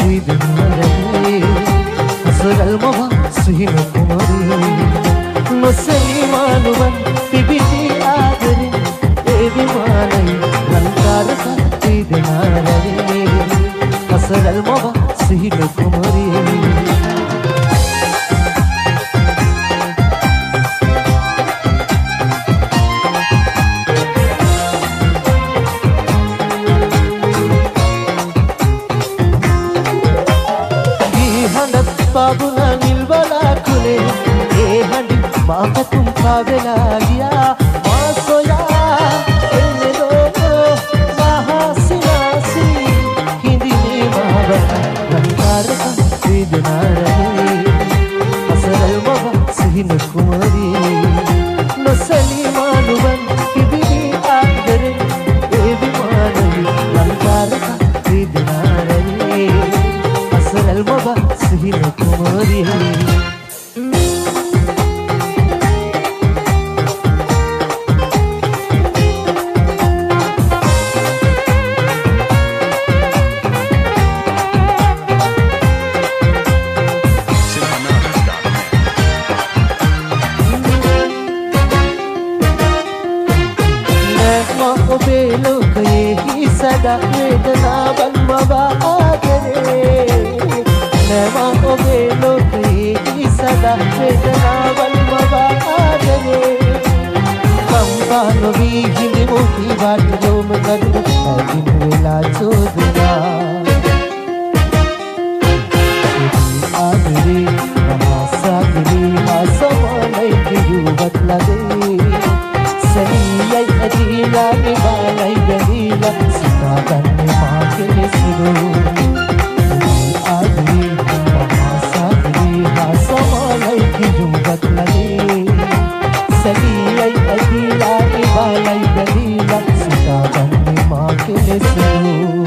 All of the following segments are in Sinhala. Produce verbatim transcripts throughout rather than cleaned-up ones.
විදනරේ අසරල් මව සිහින කුමරී නොසලිමානුවන් පිබිති ආදරේ ඒ විමානයි ලංකාරක විදනරේ අසරල් මව සිහින කුමරී बाबुना नीलवाला खुले ए हंडी माँ तुम कावेला लिया माँ सोया एने दो महासिनासी हिंदी में मावना रंगार का वेदना रहे असरल मवा सिहिन कुमारी नसली मानुवन किबी आदरे ए विमानली रंगार का वेदना रहे असरल मवा सिहिन कुमारी सदा वेदना बनवा आदरे नवा ओगे लोग ही सदा वेदना बनवा आदरे कंपानो भी हिंदी मोटी बात जो मैं करूँ दिन वेला चोदना आदरे महासागरी आसमाने की युवत लगे सही अजीला निभाई गलीला सीता करने माँ के सिरो आदमी महासागरी आसमाने की युवत लगे सही अजीला निभाई गलीला सीता करने माँ के सिरो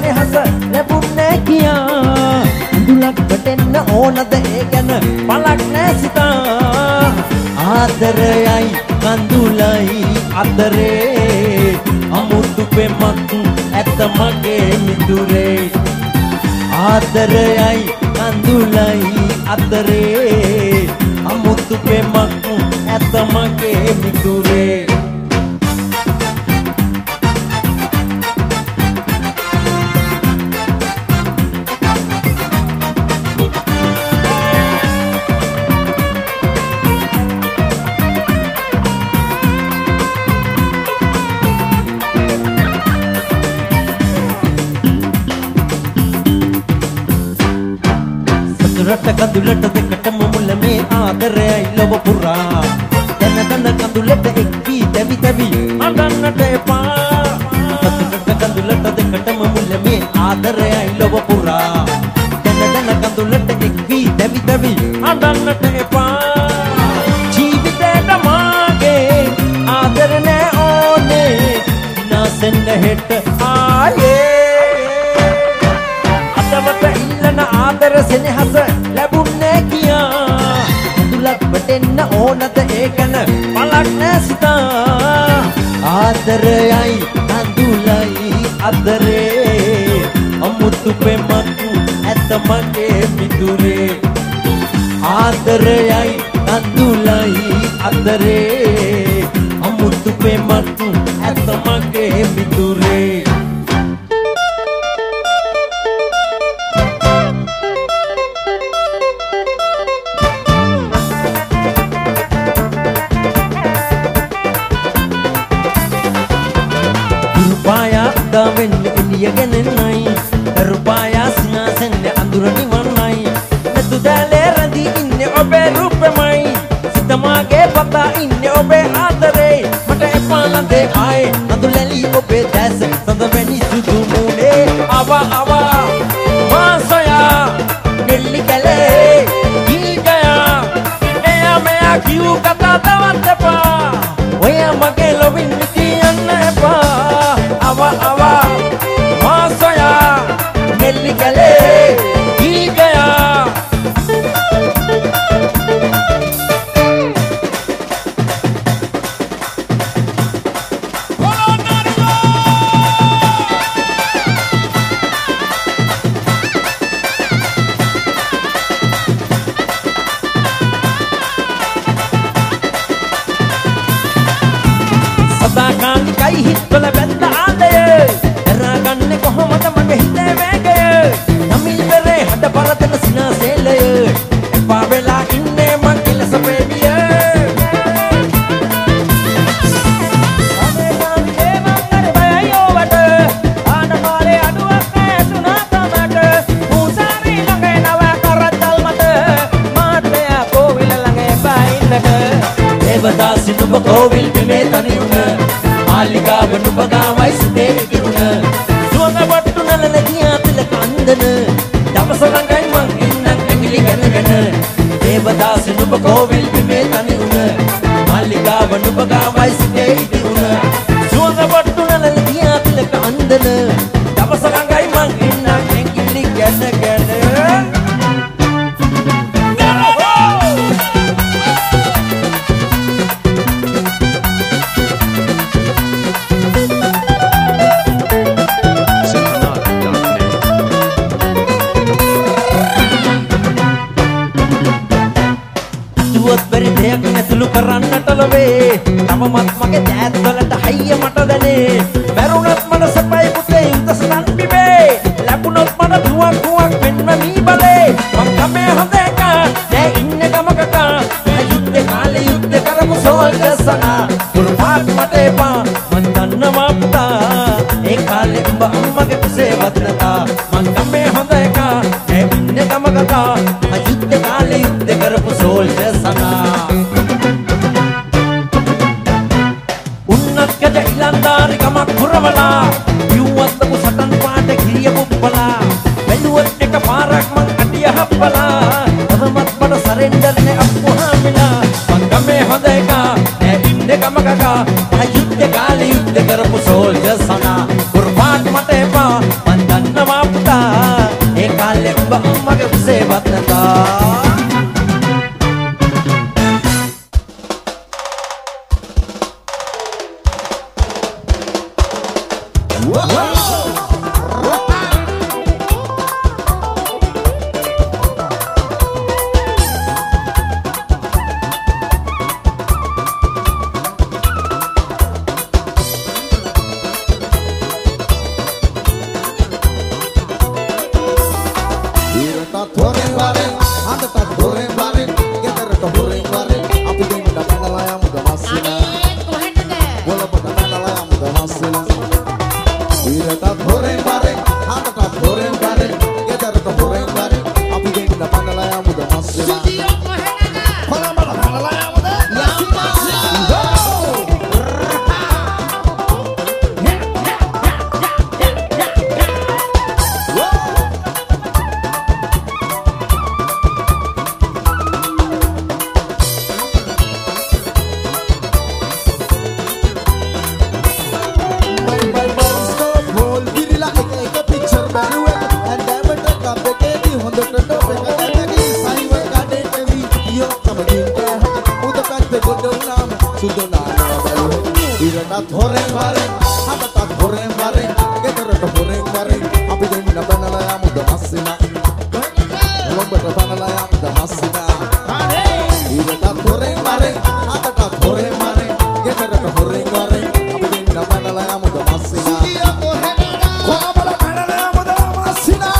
ඕනද ඒ ගැන පලක් ආදරයයි කඳුලයි අතරේ අමුතු පෙමක් ඇත මගේ මිතුරේ ආදරයයි කඳුලයි අතරේ අමුතු පෙමක් ඇත මගේ මිතුරේ කඳුලට දෙකටම මුල මේ ආදරයයි ලොව පුරා දන දන කඳුලට එක්වි දැවි දැවි අඬන්නට එපා කඳුලට කඳුලට දෙකටම මුල මේ ආදරයයි ලොව පුරා දන දන කඳුලට එක්වි දැවි දැවි අඬන්නට එපා ජීවිතේට මාගේ ආදර නෑ ඕනේ විනාසෙන්න හෙට ආයේ අතමත ඉල්ලන ආදර සෙනෙහස ලැබුන්නේ කියා කඳුලක් වැටෙන්න ඕනද ඒකන පලක් නෑ සිතා ආදරයයි කඳුලයි අතරේ අමුතු පෙමක් ඇත මගේ මිතුරේ ආදරයයි කඳුලයි අතරේ අමුතු පෙමක් ඇත මගේ මිතුරේ වෙන්න එළියගෙන නයි රුපායා සිනාසෙන්නේ අඳුර නිවන්නයි නැතු දැලේ රැඳී ඉන්නේ ඔබේ රූපෙමයි සිතමාගේ පතා ඉන්නේ ඔබේ ආදරේ මට එපා නන්දේ ආයේ නඳුලැලි ඔබේ දැස සඳවැනි සුදු මූණේ ආවා ආවා මාසයා නෙල්ලි කැලේ ගීගයා එයා මෙයා කිව් කතා තවත් එපා ඔයා මගේ ලොවින් කියන්න එපා आवा आवा मासया නෙල්ලි කැලේ ගී ගයා සදා කාන් කයි හිටවල බැඳ කොහොමද මගේ හිතේ වේගය නමිල් පෙරේ හඩ පරදෙන සිනාසෙලය එපා වෙලා ඉන්නේ මං කෙලස ප්‍රේමිය අනේ නාවිලේ මං අර බයයි ඕවට ආන කාලේ අඩුවක් නෑ තුනා තමට උසාරි ළඟ නව කරතල් මත මාතය කෝවිල ළඟ එපා ඉන්නට දේවදාසි නුඹ කෝවිල් බිමේ තනි වුණ මාලිකාව නුඹ ගාවයි සිතේ ඉදුණ වට්ටු නලන ගියා තිලක අන්දන දවස ළඟයි මං ඉන්න ඇඟිලි ගනගෙන දේවදාස නුඹ කෝවිල් බිමේ තනි උන මාලිගාව නුඹ ගාවයි සිටේ ඉදි උන සුවඳ වට්ටු නලන ගියා තිලක අන්දන දවස ළඟයි මං ඉන්න ඇඟිලි ගනගෙන ඇතුළු කරන්නට ලොවේ තමමත් මගේ දෑත් වලට හයිය මට දැනේ මැරුණත් මට සපයි පුතේ උදසලන් බිමේ ලැබුණොත් මට දුවක් දුවක් මෙන්න මී බලේ මං කමේ හොඳ එක නෑ ඉන්නේ ගමකට යුද්ධේ කාලේ යුද්ධ කරමු සෝල්ජර්ස්ලා කුරුපාත් මට එපා මං දන්නවා පුතා ඒ කාලේ උඹ අම්මගේ කුසේ වදනතා මං කමේ හොඳ එක නෑ ඉන්නේ ගමකට යුද්ධේ කාලේ යුද්ධ කරමු සෝල්ජර්ස්ලා ඉලන්දාරි ගමක් පුරවලා යුවත්තපු සටන් පාට කිරිය පුප්පලා බැලුවත් එක පාරක් මං අඩිය හප්පලා තවමත් මට සරෙන්ඩර් නේ අප්පුහාමිලා මං ගමේ හොඳ එක නෑ ඉන්නේ ගමකක යුද්ධ කාලේ යුද්ධ කරපු සෝල්ජර්ස් සනා කුර්බාන් මට එපා මං දන්නවා පුතා ඒ කාලේ ඔබ අම්මගේ උසේ වත්නතා සුදුනාන බැලුවේ ඉරටත් හොරෙන් වරෙන් අතටත් හොරෙන් වරෙන් ගෙදරට හොරෙන් වරෙන් අපි දෙන්න බනලා යමුද මස්සිනා ලොඹට බනලා යමුද මස්සිනා ඉරටත් හොරෙන් වරෙන් අතටත් හොරෙන් වරෙන් ගෙදරට හොරෙන් වරෙන් අපි දෙන්න බනලා යමුද මස්සිනා කොහමද බනලා යමුද මස්සිනා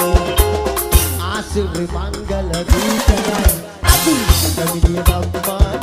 Mangal Gita, Aku Kami dia bapa